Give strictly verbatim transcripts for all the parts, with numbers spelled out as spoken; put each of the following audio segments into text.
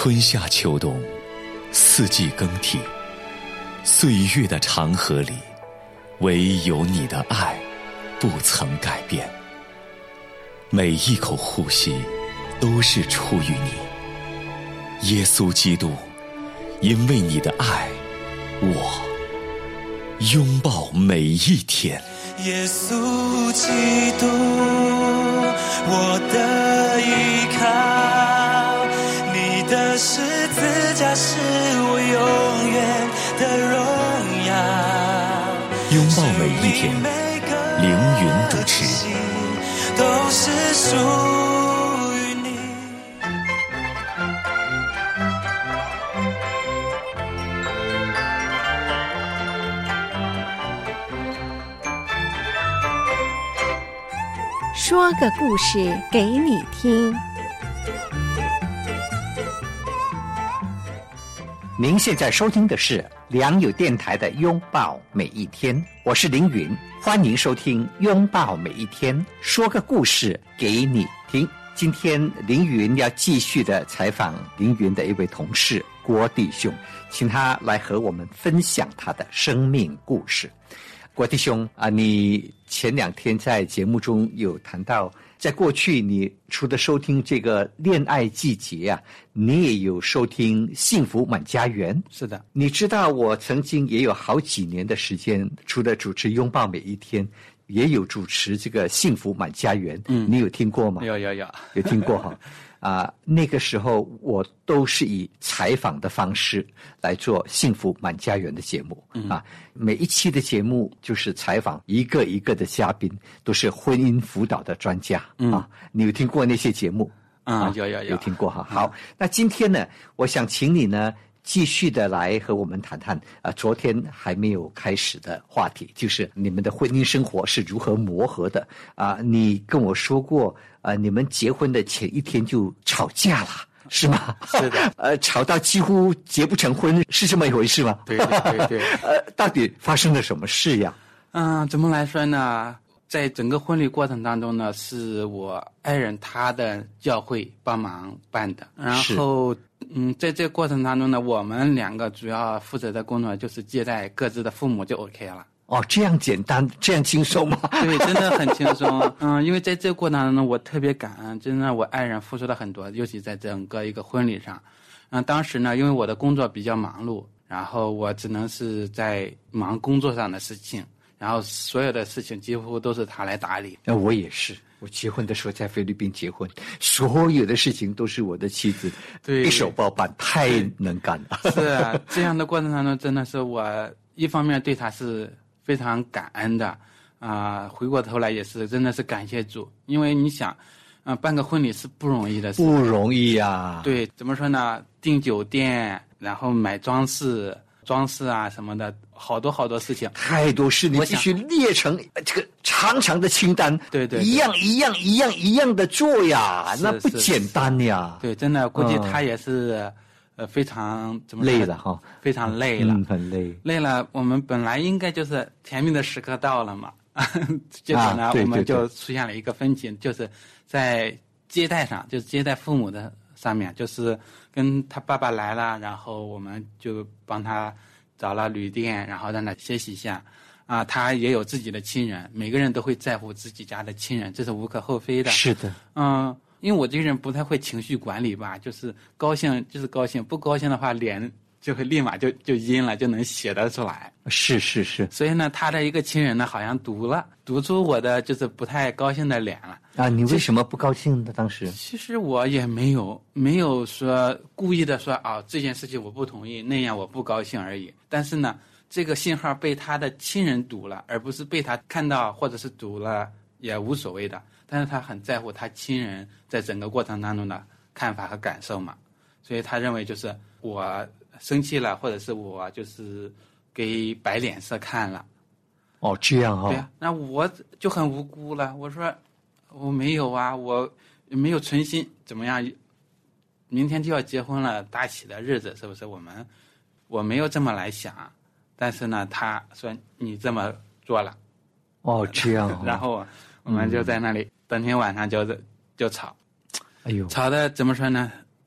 春夏秋冬，四季更替，岁月的长河里，唯有你的爱不曾改变。每一口呼吸都是出于你，耶稣基督，因为你的爱，我拥抱每一天。 耶稣基督，我的依靠，你的十字架是我永远的荣耀。 拥抱每一天，凌云主持， 都是属于你。 说个故事给你听。 您现在收听的是良友电台的拥抱每一天，我是凌云，欢迎收听拥抱每一天，说个故事给你听。今天凌云要继续的采访凌云的一位同事郭弟兄，请他来和我们分享他的生命故事。郭弟兄啊，你前两天在节目中有谈到，在过去你除了收听这个恋爱季节啊，你也有收听幸福满家园。 是的， 你知道我曾经也有好几年的时间，除了主持拥抱每一天，也有主持这个幸福满家园。嗯，你有听过吗？ 有有有有听过哈。啊，那个时候我都是以采访的方式来做幸福满家园的节目。嗯、啊，每一期的节目就是采访一个一个的嘉宾，都是婚姻辅导的专家。嗯、啊，你有听过那些节目？ 啊，有有有有听过哈。好，那今天呢，我想请你呢继续的来和我们谈谈啊，昨天还没有开始的话题，就是你们的婚姻生活是如何磨合的啊？你跟我说过啊，你们结婚的前一天就吵架了，是吗？ 是的， 呃，吵到几乎结不成婚，是这么一回事吗？ 对对对对。 呃，到底发生了什么事呀？ 嗯，怎么来说呢？在整个婚礼过程当中呢，是我爱人他的教会帮忙办的，然后嗯，在这个过程当中呢，我们两个主要负责的工作就是接待各自的父母就 OK 了。 哦，这样简单，这样轻松吗？ 对，真的很轻松。嗯，因为在这个过程当中呢，我特别感恩，真的我爱人付出了很多，尤其在整个一个婚礼上。嗯，当时呢，因为我的工作比较忙碌，然后我只能是在忙工作上的事情。然后所有的事情几乎都是他来打理。 那我也是，我结婚的时候在菲律宾结婚，所有的事情都是我的妻子对一手包办，太能干了。 是啊，这样的过程当中，真的是我一方面对他是非常感恩的啊、呃，回过头来也是真的是感谢主，因为你想，啊、呃，办个婚礼是不容易的事， 不容易呀、啊。 对，怎么说呢？订酒店，然后买装饰。装饰啊什么的，好多好多事情， 太多事，你必须列成这个长长的清单， 对 对, 对， 一样一样一样一样的做呀，那不简单呀。 对，真的，估计他也是、嗯、呃非常怎么累了哈， 非常累了、 嗯，很累， 累了。我们本来应该就是甜蜜的时刻到了嘛，结果呢、啊对对对，我们就出现了一个分歧，就是在接待上，就是接待父母的上面，就是跟他爸爸来了，然后我们就帮他找了旅店，然后让他歇息一下。啊，他也有自己的亲人，每个人都会在乎自己家的亲人，这是无可厚非的。 是的， 嗯，因为我这个人不太会情绪管理吧，就是高兴就是高兴，不高兴的话脸就会立马就就阴了，就能写得出来。 是是是。 所以呢，他的一个亲人呢，好像读了，读出我的就是不太高兴的脸了。 啊，你为什么不高兴呢？当时？ 其实我也没有没有说故意的说啊，这件事情我不同意，那样我不高兴而已。但是呢，这个信号被他的亲人读了，而不是被他看到或者是读了也无所谓的。但是他很在乎他亲人在整个过程当中的看法和感受嘛，所以他认为就是我生气了，或者是我就是给摆脸色看了。 哦，这样啊、哦？ 对啊，那我就很无辜了。我说我没有啊，我没有存心怎么样，明天就要结婚了，大喜的日子是不是？我们我没有这么来想，但是呢，他说你这么做了。 哦，这样、哦。 然后我们就在那里，嗯、当天晚上就就吵。 哎呦， 吵的怎么说呢？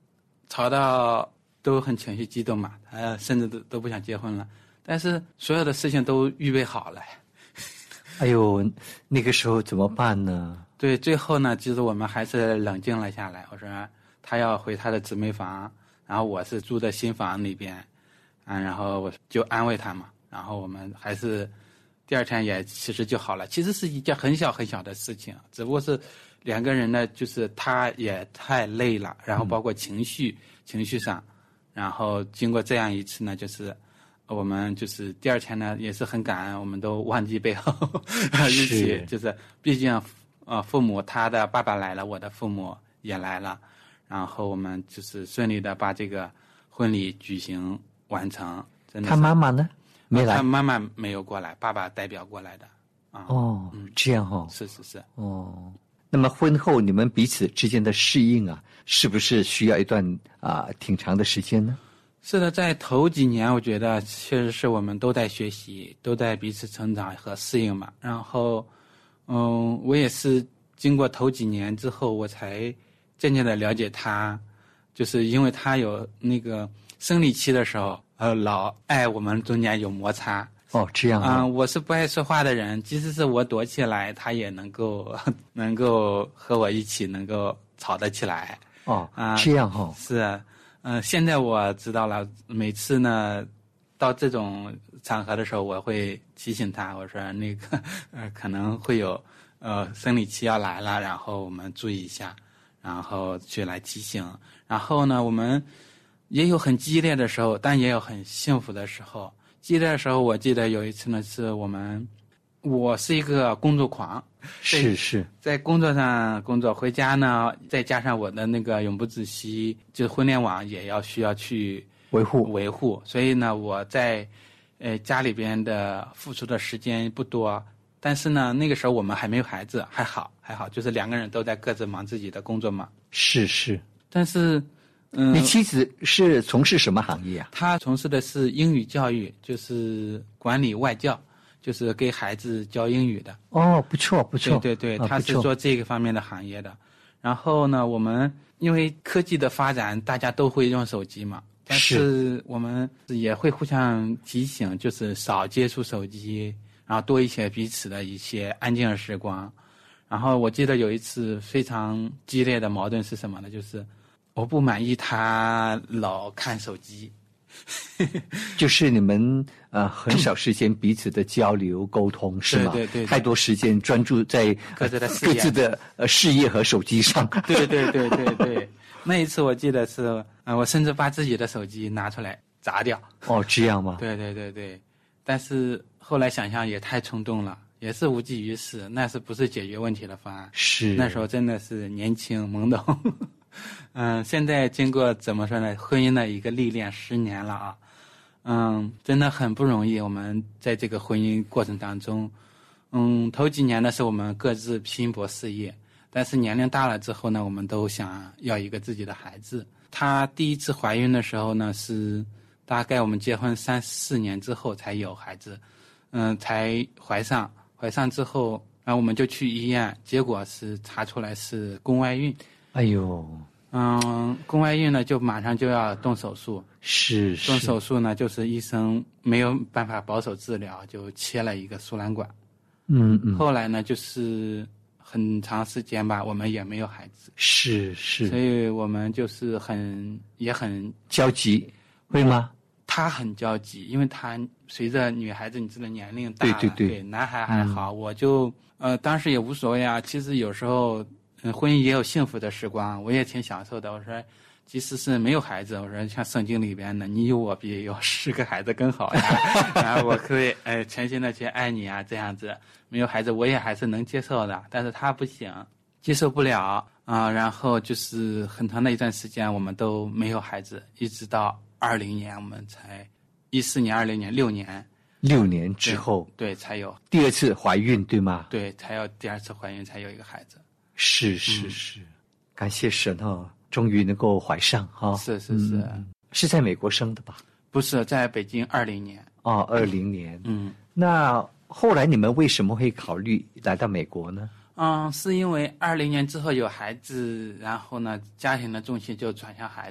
吵到都很情绪激动嘛，他甚至都都不想结婚了。但是所有的事情都预备好了。 哎呦，那个时候怎么办呢？ 对，最后呢，其实我们还是冷静了下来。我说他要回他的姊妹房，然后我是住在新房那边，啊，然后我就安慰他嘛。然后我们还是第二天也其实就好了。其实是一件很小很小的事情，只不过是两个人呢，就是他也太累了，然后包括情绪、嗯、情绪上，然后经过这样一次呢，就是我们就是第二天呢也是很感恩，我们都忘记背后一起，就是毕竟呃父母他的爸爸来了，我的父母也来了，然后我们就是顺利的把这个婚礼举行完成。真的， 他妈妈呢？没来。 他妈妈没有过来，爸爸代表过来的。啊、 哦，嗯，这样哦。 是是是。 哦，那么婚后你们彼此之间的适应啊，是不是需要一段啊、呃、挺长的时间呢？ 是的，在头几年，我觉得确实是我们都在学习，都在彼此成长和适应嘛。然后，嗯，我也是经过头几年之后，我才渐渐的了解他，就是因为他有那个生理期的时候，呃，老爱我们中间有摩擦。 哦，这样啊。 嗯，我是不爱说话的人，即使是我躲起来，他也能够能够和我一起能够吵得起来。 哦， 啊， 这样哈、哦。 是。嗯、呃，现在我知道了。每次呢，到这种场合的时候，我会提醒他，我说那个呃可能会有呃生理期要来了，然后我们注意一下，然后去来提醒。然后呢，我们也有很激烈的时候，但也有很幸福的时候。激烈的时候，我记得有一次呢，是我们我是一个工作狂， 是是， 在工作上工作，回家呢，再加上我的那个永不止息，就是婚恋网也要需要去维护维护，所以呢，我在呃家里边的付出的时间不多，但是呢，那个时候我们还没有孩子，还好还好，就是两个人都在各自忙自己的工作嘛。 是是， 但是，嗯， 你妻子是从事什么行业啊？ 她从事的是英语教育，就是管理外教。就是给孩子教英语的。 哦，不错不错。 对对对， 啊、 他是做这个方面的行业的。然后呢，我们因为科技的发展，大家都会用手机嘛，但是我们也会互相提醒，就是少接触手机，然后多一些彼此的一些安静的时光。然后我记得有一次非常激烈的矛盾是什么呢？就是我不满意他老看手机。 就是你们呃很少时间彼此的交流沟通是吗？ 对对 对, 对， 太多时间专注在各自的事各自的呃事业和手机上。 对对对对对，那一次我记得是，呃，我甚至把自己的手机拿出来砸掉。 哦，这样吗？ 对对对对，但是后来想想也太冲动了，也是无济于事，那是不是解决问题的方案？ 是， 那时候真的是年轻懵懂。嗯，现在经过怎么说呢，婚姻的一个历练，十年了啊，嗯，真的很不容易。我们在这个婚姻过程当中，嗯，头几年呢是我们各自拼搏事业，但是年龄大了之后呢，我们都想要一个自己的孩子。她第一次怀孕的时候呢，是大概我们结婚三四年之后才有孩子，嗯，才怀上，怀上之后，然后我们就去医院，结果是查出来是宫外孕。 哎呦， 嗯，宫外孕呢，就马上就要动手术。 是是。 动手术呢，就是医生没有办法保守治疗，就切了一个输卵管。 嗯嗯。 后来呢，就是很长时间吧，我们也没有孩子。 是是。 所以我们就是很也很焦急，会吗？ 他很焦急，因为他随着女孩子你知道年龄大了， 对对对， 对男孩还好，嗯、我就呃当时也无所谓啊。其实有时候。嗯，婚姻也有幸福的时光，我也挺享受的。我说，即使是没有孩子，我说像圣经里边的，你有我比有十个孩子更好呀。然后我可以呃全心的去爱你啊，这样子。没有孩子，我也还是能接受的，但是他不行，接受不了啊、呃。然后就是很长的一段时间，我们都没有孩子，一直到二零年，我们才一四年、二零年六年， 六年之后， 对，对才有第二次怀孕，对吗？ 对，才有第二次怀孕，才有一个孩子。 是是是、嗯，感谢神哦，终于能够怀上哈、哦。 是是是、 嗯，是在美国生的吧？ 不是，在北京二零年。 哦，二零年。 嗯， 那后来你们为什么会考虑来到美国呢？ 嗯，是因为二零年之后有孩子，然后呢，家庭的重心就转向孩子了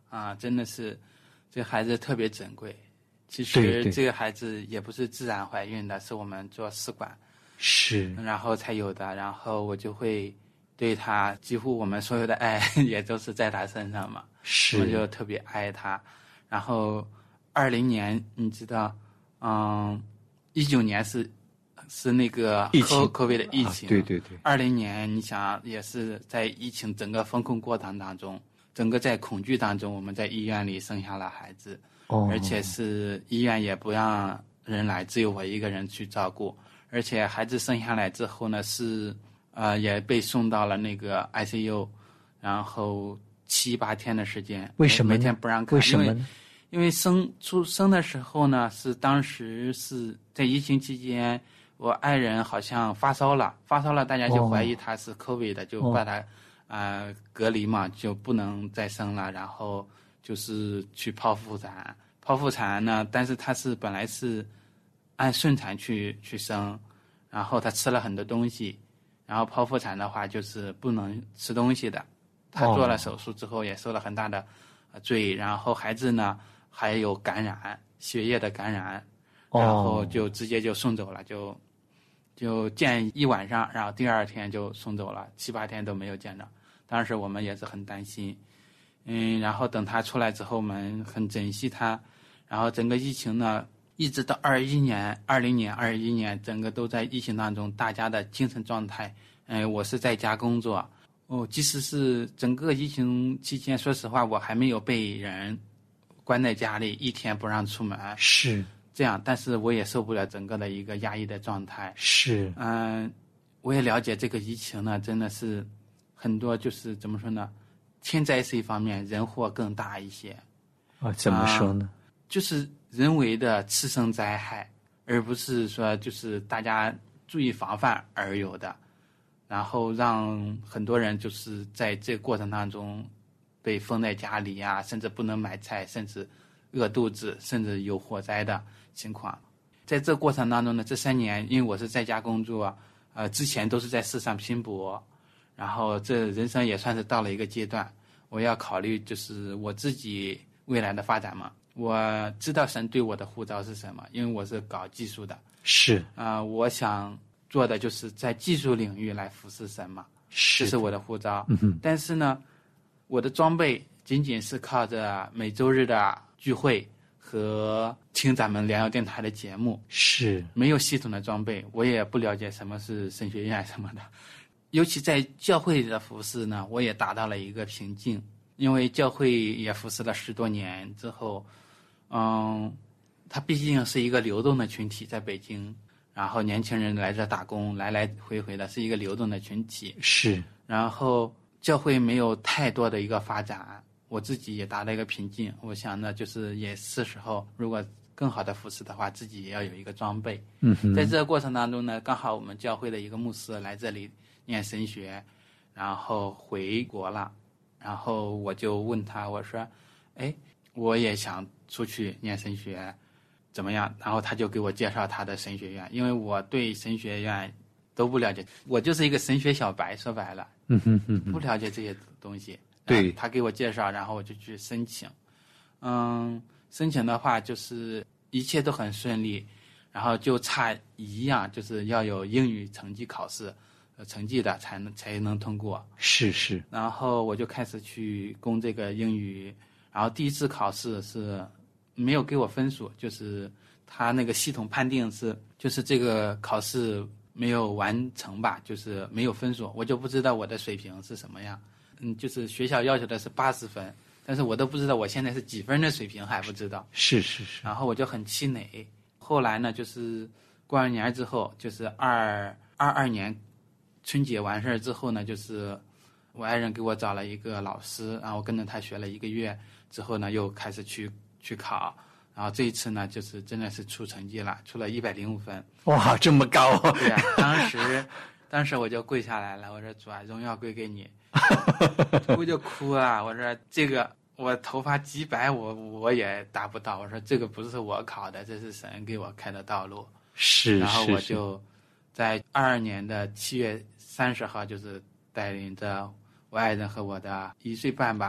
啊，真的是这孩子特别珍贵。其对对实这个孩子也不是自然怀孕的，是我们做试管， 是， 然后才有的。然后我就会对他，几乎我们所有的爱也都是在他身上嘛， 是， 我就特别爱他。然后二零年，你知道，嗯，一九年是是那个疫情 COVID 的疫情， 啊，对对对， 二零年你想也是在疫情整个风控过程当中，整个在恐惧当中，我们在医院里生下了孩子。 哦， 而且是医院也不让人来，只有我一个人去照顾。而且孩子生下来之后呢，是呃也被送到了那个 I C U， 然后七八天的时间。 为什么呢？ 每天不让看？ 为什么呢？ 因为因为生出生的时候呢，是当时是在疫情期间，我爱人好像发烧了，发烧了，大家就怀疑他是 COVID 的，哦、就把他啊、呃、隔离嘛，就不能再生了，然后。就是去剖腹产，剖腹产呢，但是他是本来是按顺产去去生，然后他吃了很多东西，然后剖腹产的话就是不能吃东西的。他做了手术之后也受了很大的罪，然后孩子呢还有感染，血液的感染，然后就直接就送走了，就就见一晚上，然后第二天就送走了，七八天都没有见着。当时我们也是很担心。嗯，然后等他出来之后，我们很珍惜他。然后整个疫情呢，一直到二一年、二零年、二一年，整个都在疫情当中，大家的精神状态。嗯、呃，我是在家工作。哦，即使是整个疫情期间，说实话，我还没有被人关在家里，一天不让出门。 是这样，但是我也受不了整个的一个压抑的状态。 是， 嗯、呃，我也了解这个疫情呢，真的是很多就是怎么说呢？天灾是一方面，人祸更大一些。 啊，怎么说呢、 呃？就是人为的次生灾害，而不是说就是大家注意防范而有的，然后让很多人就是在这个过程当中被封在家里呀、啊，甚至不能买菜，甚至饿肚子，甚至有火灾的情况。在这个过程当中呢，这三年因为我是在家工作，呃，之前都是在市上拼搏。然后这人生也算是到了一个阶段，我要考虑就是我自己未来的发展嘛。我知道神对我的呼召是什么，因为我是搞技术的。 是啊、呃，我想做的就是在技术领域来服侍神嘛， 是这是我的呼召。 嗯哼， 但是呢，我的装备仅仅是靠着每周日的聚会和听咱们良友电台的节目， 是没有系统的装备，我也不了解什么是神学院什么的。尤其在教会里的服侍呢，我也达到了一个瓶颈，因为教会也服侍了十多年之后，嗯，它毕竟是一个流动的群体，在北京，然后年轻人来这打工，来来回回的是一个流动的群体， 是， 然后教会没有太多的一个发展，我自己也达到一个瓶颈，我想呢，就是也是时候，如果更好的服侍的话，自己也要有一个装备。 嗯哼， 在这个过程当中呢，刚好我们教会的一个牧师来这里念神学，然后回国了，然后我就问他，我说，哎，我也想出去念神学，怎么样？然后他就给我介绍他的神学院，因为我对神学院都不了解，我就是一个神学小白，说白了， 嗯哼哼哼， 不了解这些东西。 对， 他给我介绍，然后我就去申请。嗯，申请的话就是一切都很顺利，然后就差一样，就是要有英语成绩考试。成绩的才能才能通过， 是是。 然后我就开始去攻这个英语，然后第一次考试是没有给我分数，就是他那个系统判定是就是这个考试没有完成吧，就是没有分数，我就不知道我的水平是什么样。嗯，就是学校要求的是八十分，但是我都不知道我现在是几分的水平还不知道。 是是是。 然后我就很气馁。后来呢，就是过完年之后，就是二二二年。春节完事儿之后呢，就是我爱人给我找了一个老师，然后跟着他学了一个月之后呢，又开始去去考，然后这一次呢，就是真的是出成绩了，出了一百零五分。 哇，这么高！ 对啊，当时当时我就跪下来了，我说主啊，荣耀归给你，我就哭了，我说这个我头发几百我我也达不到，我说这个不是我考的，这是神给我开的道路。 是， 然后我就在二二年的七月三十号，就是带领着我爱人和我的一岁半吧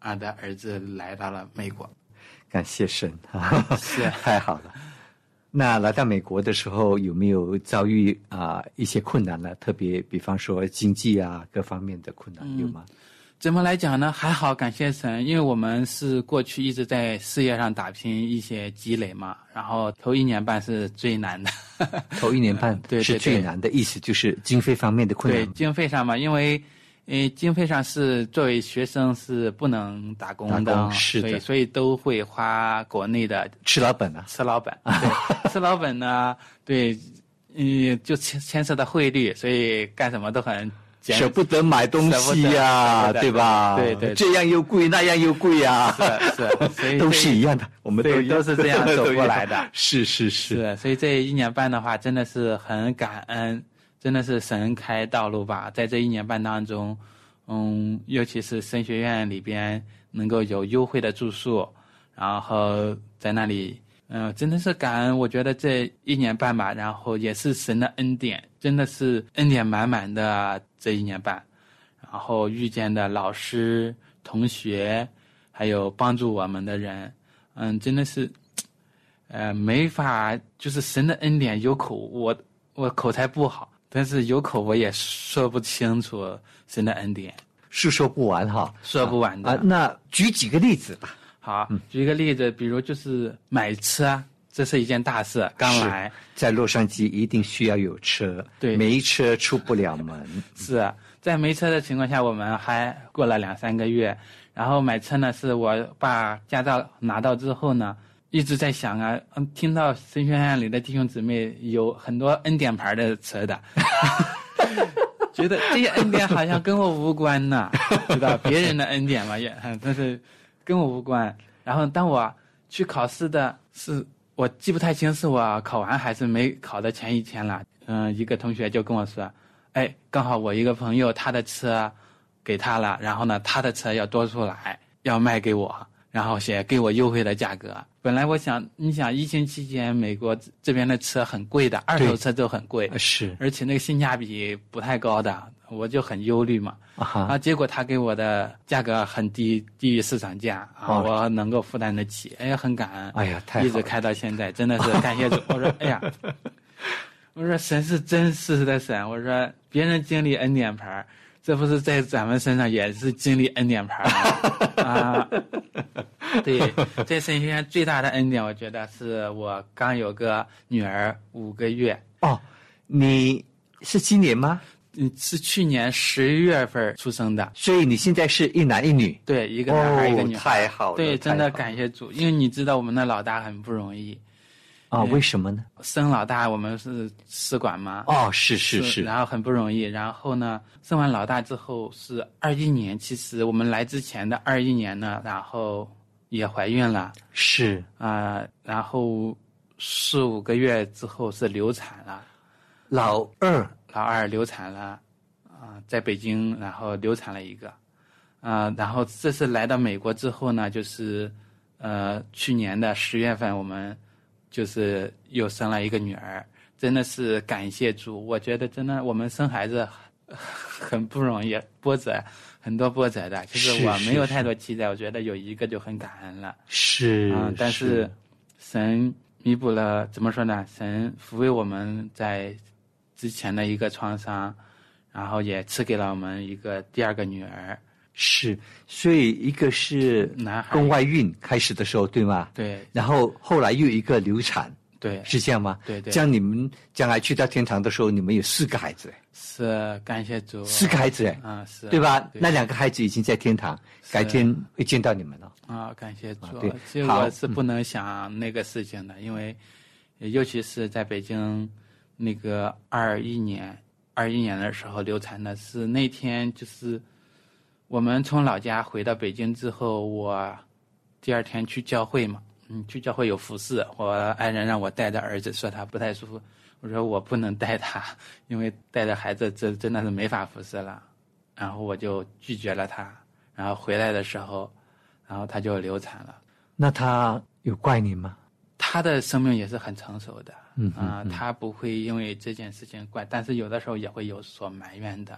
啊的儿子来到了美国。 感谢神， 是太好了。那来到美国的时候，有没有遭遇啊、呃、一些困难呢？特别比方说经济啊各方面的困难、嗯、有吗？ 怎么来讲呢？还好，感谢神，因为我们是过去一直在事业上打拼一些积累嘛，然后头一年半是最难的。 头一年半是最难的，意思就是经费方面的困难。 对，经费上嘛，因为呃经费上是作为学生是不能打工的， 打工是的， 所以所以都会花国内的吃老本啊， 吃老本。对，吃老本呢，对，嗯，就牵牵涉到汇率，所以干什么都很。 舍不得买东西呀、啊，对吧？ 对 对, 对， 这样又贵，那样又贵呀、 啊，是是，所以都是一样的，我们都都是这样走过来的。 是是是， 是，所以这一年半的话，真的是很感恩，真的是神开道路吧。在这一年半当中，嗯，尤其是神学院里边能够有优惠的住宿，然后在那里。嗯、呃，真的是感恩。我觉得这一年半吧，然后也是神的恩典，真的是恩典满满的这一年半。然后遇见的老师、同学，还有帮助我们的人，嗯，真的是，呃，没法，就是神的恩典有口，我我口才不好，但是有口我也说不清楚神的恩典， 是说不完哈， 说不完的。 啊，那举几个例子吧。 好，举一个例子，比如就是买车，这是一件大事。刚来在洛杉矶一定需要有车， 对， 没车出不了门。 是在没车的情况下，我们还过了两三个月。然后买车呢，是我把驾照拿到之后呢，一直在想啊，嗯，听到神学院里的弟兄姊妹有很多恩典牌的车的，觉得这些恩典好像跟我无关呢，知道别人的恩典嘛，也但是。跟我无关。然后当我去考试的是，我记不太清是我考完还是没考的前一天了。嗯、呃，一个同学就跟我说，哎，刚好我一个朋友他的车给他了，然后呢，他的车要多出来，要卖给我，然后写给我优惠的价格。本来我想，你想疫情期间美国这边的车很贵的，二手车都很贵， 是， 而且那个性价比不太高的，我就很忧虑嘛。 啊， 啊，结果他给我的价格很低，低于市场价啊，哦、我能够负担得起，哎呀，很感恩。 哎呀，太好了， 一直开到现在，真的是感谢主。我说，哎呀，我说神是真实的神，我说别人经历恩典牌，这不是在咱们身上也是经历恩典牌吗？啊，对，在神学院最大的恩典，我觉得是我刚有个女儿五个月。 哦，你是今年吗？ 嗯，是去年十月份出生的， 所以你现在是一男一女， 对，一个男孩、哦、一个女孩， 太好了， 对，真的感谢主，因为你知道我们的老大很不容易啊、哦，为什么呢？ 生老大我们是试管嘛， 哦，是是是， 然后很不容易，然后呢，生完老大之后是二一年，其实我们来之前的二一年呢，然后也怀孕了， 是啊、呃，然后四五个月之后是流产了， 老二。 老二流产了，啊、呃，在北京，然后流产了一个，啊、呃，然后这次来到美国之后呢，就是，呃，去年的十月份，我们就是又生了一个女儿，真的是感谢主。我觉得真的，我们生孩子很不容易，波折很多波折的。其实我没有太多期待，我觉得有一个就很感恩了。 是， 啊、呃，但是神弥补了，怎么说呢？神抚慰我们在之前的一个创伤，然后也赐给了我们一个第二个女儿。 是，所以一个是男孩宫外孕开始的时候，对吗？ 对。 然后后来又一个流产， 对， 是这样吗？ 对对。 这样你们将来去到天堂的时候，你们有四个孩子， 是，感谢主。 四个孩子，哎， 啊，是， 对吧？对，那两个孩子已经在天堂，改天会见到你们了。 啊，感谢主。 啊、对， 其实我是不能想那个事情的，嗯、因为尤其是在北京。那个二一年，二一年的时候流产的是那天，就是我们从老家回到北京之后，我第二天去教会嘛，嗯，去教会有服侍，我爱人让我带着儿子，说他不太舒服，我说我不能带他，因为带着孩子这真的是没法服侍了，然后我就拒绝了他，然后回来的时候，然后他就流产了。 那他有怪你吗？ 他的生命也是很成熟的。 嗯啊、呃，他不会因为这件事情怪，但是有的时候也会有所埋怨的。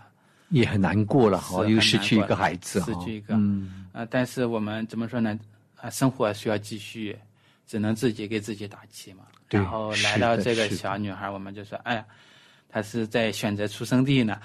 也很难过了哈， 是又失去一个孩子， 失去一个， 嗯， 呃，但是我们怎么说呢？啊，生活需要继续，只能自己给自己打气嘛。 对然后来到这个是的小女孩，我们就说，哎呀，她是在选择出生地呢。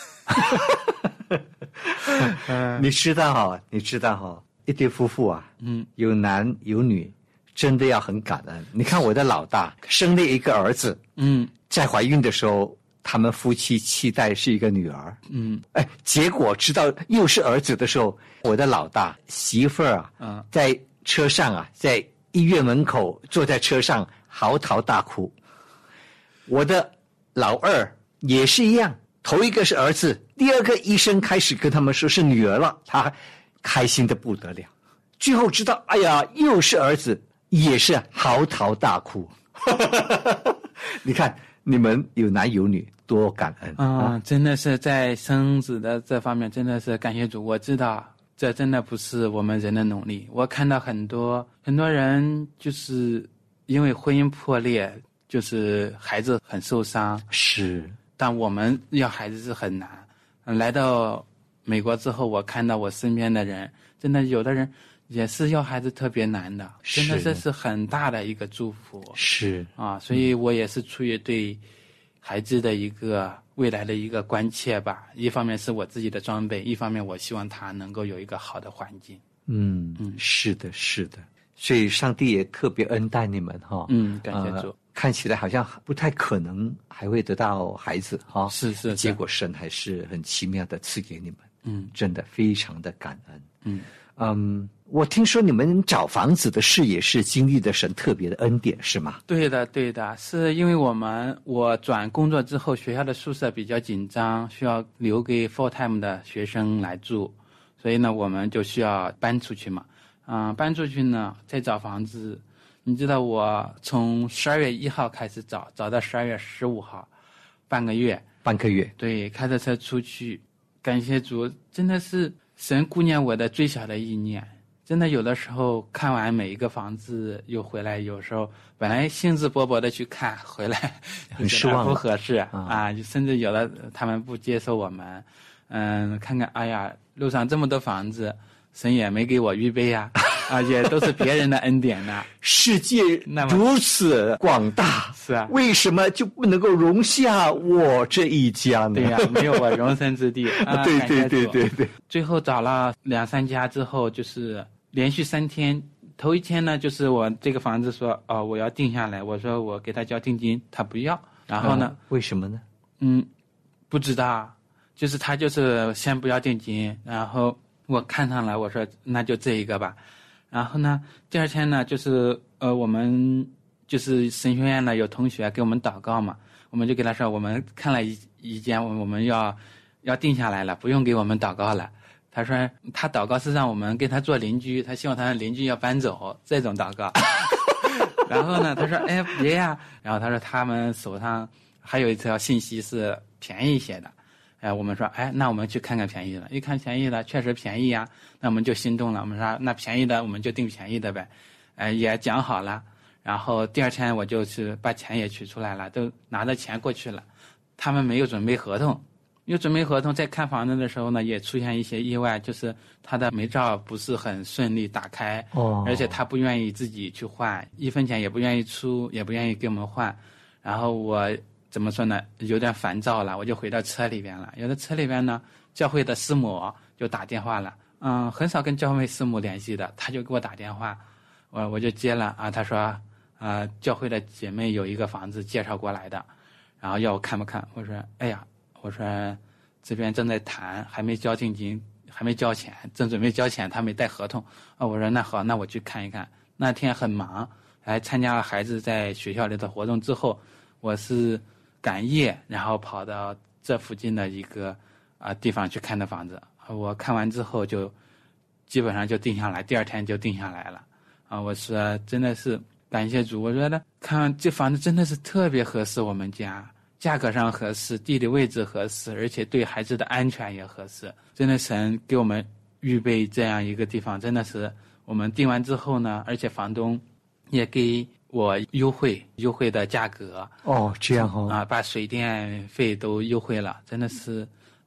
你知道哈，你知道哈，一对夫妇啊， 嗯， 有男有女，真的要很感恩。你看我的老大生了一个儿子， 嗯在怀孕的时候，他们夫妻期待是一个女儿， 嗯哎，结果知道又是儿子的时候，我的老大媳妇儿啊， 嗯， 在车上啊，在医院门口坐在车上嚎啕大哭。我的老二也是一样，头一个是儿子，第二个医生开始跟他们说是女儿了，他开心的不得了。最后知道，哎呀，又是儿子，也是嚎啕大哭。你看，你们有男有女，多感恩啊、真的是在生子的这方面，真的是感谢主。我知道这真的不是我们人的努力。我看到很多很多人就是因为婚姻破裂，就是孩子很受伤， 是， 但我们要孩子是很难。嗯来到美国之后，我看到我身边的人，真的有的人也是要孩子特别难的，真的是这是很大的一个祝福。 是啊，所以我也是出于对孩子的一个未来的一个关切吧。一方面是我自己的装备，一方面我希望他能够有一个好的环境。 嗯嗯，是的，是的。所以上帝也特别恩待你们哈。 嗯，感谢主。 呃看起来好像不太可能还会得到孩子哈， 是是是结果神还是很奇妙的赐给你们， 嗯真的非常的感恩。 嗯嗯，我听说你们找房子的事也是经历了神特别的恩典，是吗？ 对的，对的，是因为我们我转工作之后，学校的宿舍比较紧张，需要留给 full time 的学生来住，所以呢，我们就需要搬出去嘛。嗯、搬出去呢，再找房子。你知道我从十二月一号开始找，找到十二月十五号，半个月。 半个月， 对，开着车出去，感谢主，真的是神顾念我的最小的意念。真的有的时候看完每一个房子又回来，有时候本来兴致勃勃的去看，回来很失望不合适啊啊，甚至有的他们不接受我们。嗯，看看，哎呀，路上这么多房子，神也没给我预备呀、啊，也都是别人的恩典呐、 世界那么如此广大， 是啊， 为什么就不能够容下我这一家呢？ 对呀、没有我容身之地。啊、 对对感谢主对对对， 最后找了两三家之后，就是连续三天。头一天呢，就是我这个房子说，哦，我要定下来，我说我给他交定金，他不要。然后呢， 嗯为什么呢？ 嗯，不知道，就是他就是先不要定金，然后我看上了，我说那就这一个吧。然后呢，第二天呢，就是呃，我们就是神学院呢有同学给我们祷告嘛，我们就给他说，我们看了一一间，我们要要定下来了，不用给我们祷告了。他说他祷告是让我们跟他做邻居，他希望他的邻居要搬走，这种祷告。然后呢，他说哎别呀，然后他说他们手上还有一条信息是便宜一些的。哎，我们说，哎，那我们去看看便宜的。一看便宜的，确实便宜呀，那我们就心动了。我们说，那便宜的我们就订便宜的呗。哎，也讲好了。然后第二天我就去把钱也取出来了，都拿着钱过去了。他们没有准备合同，有准备合同，在看房子的时候呢，也出现一些意外，就是他的美照不是很顺利打开， 哦而且他不愿意自己去换，一分钱也不愿意出，也不愿意给我们换。然后我。怎么说呢？有点烦躁了，我就回到车里边了。有的车里边呢，教会的师母就打电话了。嗯，很少跟教会师母联系的，他就给我打电话，我我就接了啊。他说，啊，教会的姐妹有一个房子介绍过来的，然后要我看不看？我说，哎呀，我说这边正在谈，还没交定金，还没交钱，正准备交钱，他没带合同。啊，我说那好，那我去看一看。那天很忙，还参加了孩子在学校里的活动之后，我是。赶夜，然后跑到这附近的一个啊、呃、地方去看的房子。我看完之后就基本上就定下来，第二天就定下来了。啊，我说真的是感谢主，我觉得看这房子真的是特别合适我们家，价格上合适，地理位置合适，而且对孩子的安全也合适。真的神给我们预备这样一个地方，真的是我们定完之后呢，而且房东也给。我优惠优惠的价格哦，这样哦啊，把水电费都优惠了，真的是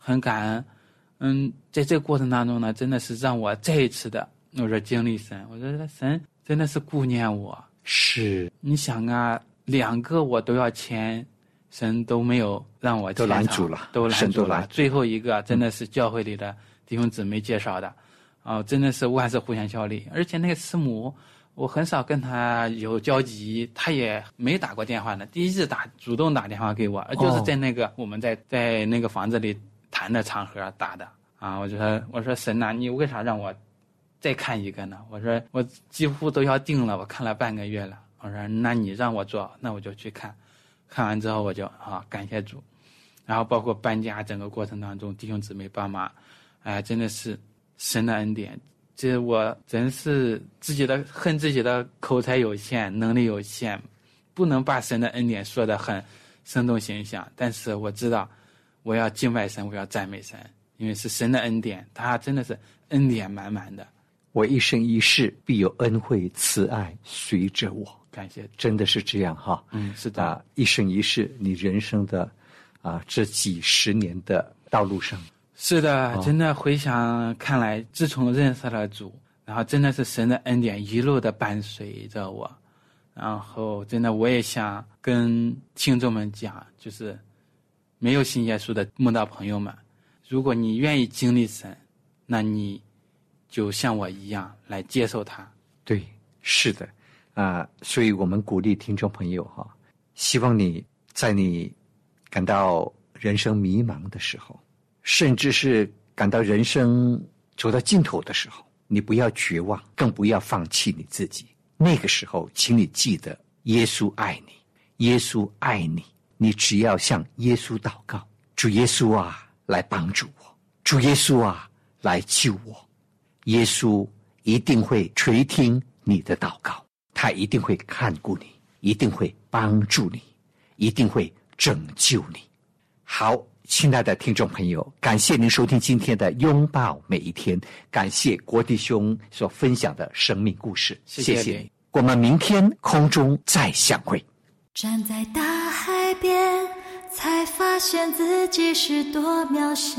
很感恩。嗯，在这个过程当中呢，真的是让我再一次的，我说经历神，我说神真的是顾念我。 是， 你想啊，两个我都要签，神都没有让我签都拦住了， 都拦住了。 神都拦最后一个真的是教会里的弟兄姊妹介绍的，啊、呃，真的是万事互相效力。而且那个师母，我很少跟他有交集，他也没打过电话呢，第一次打主动打电话给我，而就是在那个、哦、我们在在那个房子里谈的场合打的啊。我就说我说神呐、啊，你为啥让我再看一个呢？我说我几乎都要定了，我看了半个月了。我说那你让我做，那我就去看。看完之后我就啊感谢主，然后包括搬家整个过程当中，弟兄姊妹帮忙，哎、呃，真的是神的恩典。这我真是自己的恨自己的口才有限，能力有限，不能把神的恩典说得很生动形象。但是我知道，我要敬拜神，我要赞美神，因为是神的恩典，他真的是恩典满满的。 我一生一世必有恩惠慈爱随着我， 感谢， 真的是这样哈。 嗯，是的啊，一生一世，你人生的啊这几十年的道路上。 是的，真的回想看来，自从认识了主，然后真的是神的恩典一路的伴随着我，然后真的我也想跟听众们讲，就是没有信耶稣的慕道朋友们，如果你愿意经历神，那你就像我一样来接受他。 对，是的，啊、呃，所以我们鼓励听众朋友哈，希望你在你感到人生迷茫的时候，甚至是感到人生走到尽头的时候，你不要绝望，更不要放弃你自己。那个时候，请你记得，耶稣爱你，耶稣爱你，你只要向耶稣祷告，主耶稣啊，来帮助我，主耶稣啊，来救我。耶稣一定会垂听你的祷告，他一定会看顾你，一定会帮助你，一定会拯救你。好，亲爱的听众朋友，感谢您收听今天的拥抱每一天，感谢郭弟兄所分享的生命故事， 谢谢你。 谢谢，我们明天空中再相会。 站在大海边，才发现自己是多渺小，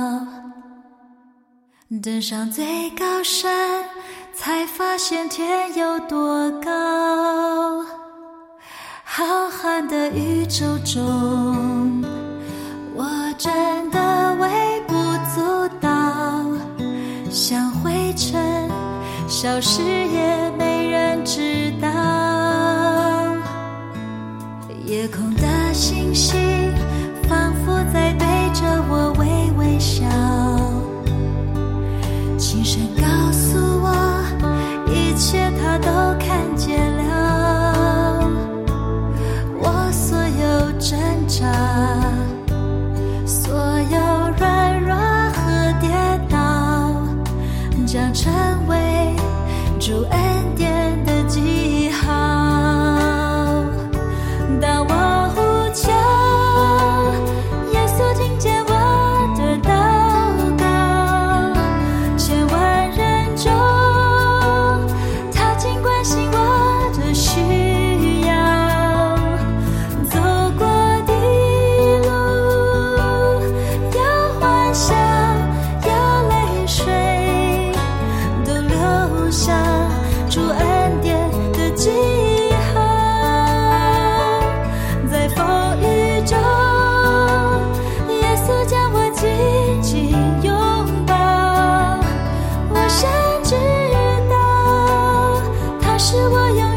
登上最高山，才发现天有多高。浩瀚的宇宙中，我真的微不足道，像灰尘消失也没人知道。夜空的星星仿佛在对着我微微笑，轻声告诉我，一切他都看见了。我所有挣扎，所有软弱和跌倒，将成为主恩典的记号。当我呼求，耶稣听见我的祷告，千万人中，他尽关心我的需要。走过的路，有欢笑，有泪水，都留下主恩典的记号。在风雨中，耶稣将我紧紧拥抱，我深知道他是我永